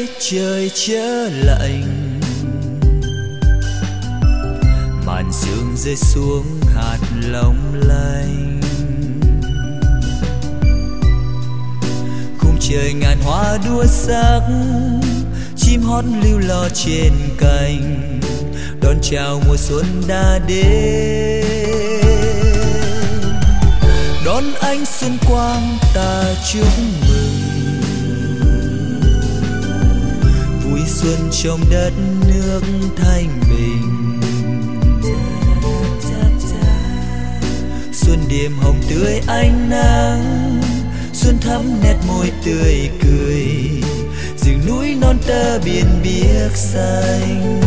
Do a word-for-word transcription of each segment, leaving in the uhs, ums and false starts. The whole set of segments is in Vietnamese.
về trời chớ lạnh, màn sương rơi xuống hạt long lanh. Khung trời ngàn hoa đua sắc, chim hót lưu lo trên cành, đón chào mùa xuân đã đến. Đón ánh xuân quang ta chúc mừng, vui xuân trong đất nước thanh bình. Xuân đêm hồng tươi ánh nắng, xuân thắm nét môi tươi cười, rừng núi non tơ biển biếc xanh.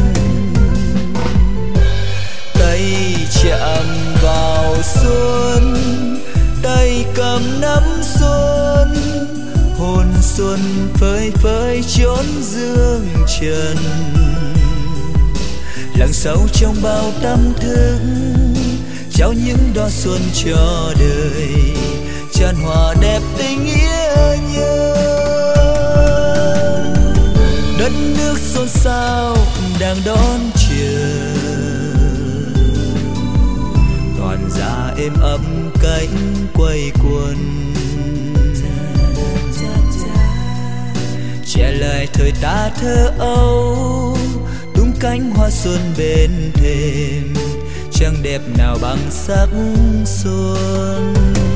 Tay chạm vào xuân, tay cầm nắm xuân, hồn xuân phơi phới chốn dương trần. Lặng sâu trong bao tâm thức, trao những đóa xuân cho đời, tràn hòa đẹp tình nghĩa nhớ. Đất nước xôn xao đang đón chờ, toàn gia êm ấm cánh quây quần. Trẻ lại thời ta thơ âu, tung cánh hoa xuân bên thềm, chẳng đẹp nào bằng sắc xuân.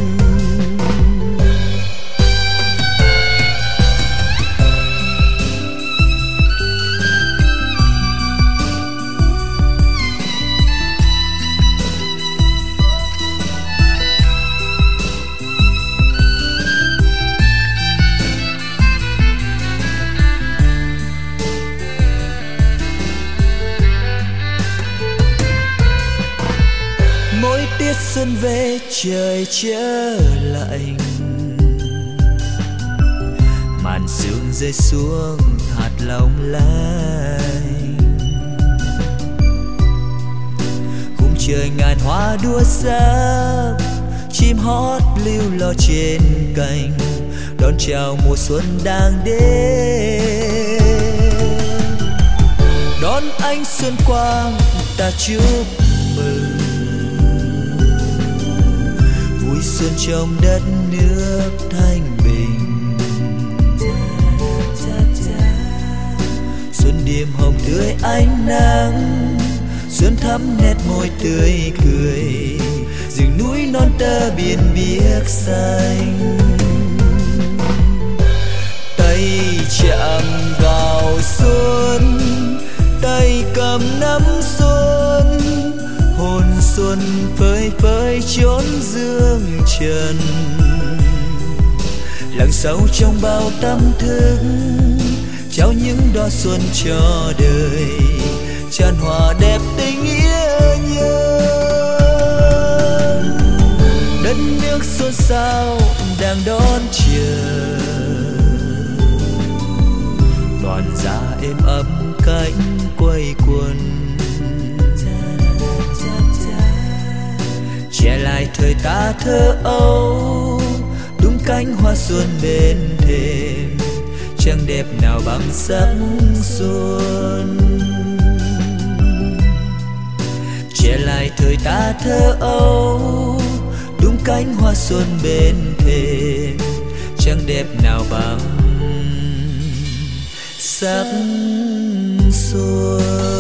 Tiết xuân về trời chớ lạnh, màn sương rơi xuống hạt long lanh. Khung trời ngàn hoa đua sắc, chim hót lưu lo trên cành, đón chào mùa xuân đang đến. Đón ánh xuân quang ta chúc mừng, xuân trong đất nước thanh bình. Xuân đêm hồng tươi ánh nắng, xuân thắm nét môi tươi cười, rừng núi non tơ biển biếc xanh. Tay chạm vào xuân, tay cầm nắm xuân, hồn xuân phơi phới chốn dương trần. Lặng sâu trong bao tâm thức, trao những đóa xuân cho đời, tràn hòa đẹp tình nghĩa nhớ. Đất nước xôn xao đang đón chờ, toàn gia êm ấm cánh quây quần. Trẻ lại thời ta thơ âu, tung cánh hoa xuân bên thềm, chẳng đẹp nào bằng sắc xuân. Trẻ lại thời ta thơ âu, tung cánh hoa xuân bên thềm, chẳng đẹp nào bằng sắc xuân.